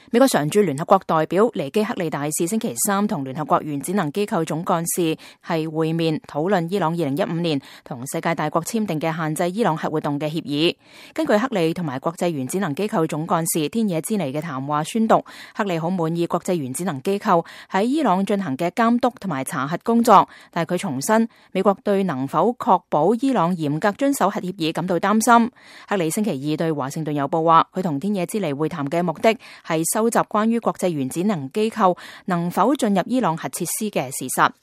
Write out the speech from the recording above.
美國常駐聯合國代表尼基克利大使星期三同聯合國原子能機構總幹事係會面，討論伊朗2015年同世界大國簽訂嘅限制伊朗核活動嘅協議。根據克利同埋國際原子能機構總幹事天野之尼嘅談話宣讀，克利好滿意國際原子能機構喺伊朗進行嘅監督同埋查核工作，但係佢重申美國對能否確保伊朗嚴格遵守核協議感到擔心。克利星期二對華盛頓郵報話，佢同天野之尼會談嘅目的係收集關於國際原子能機構能否進入伊朗核設施嘅事實。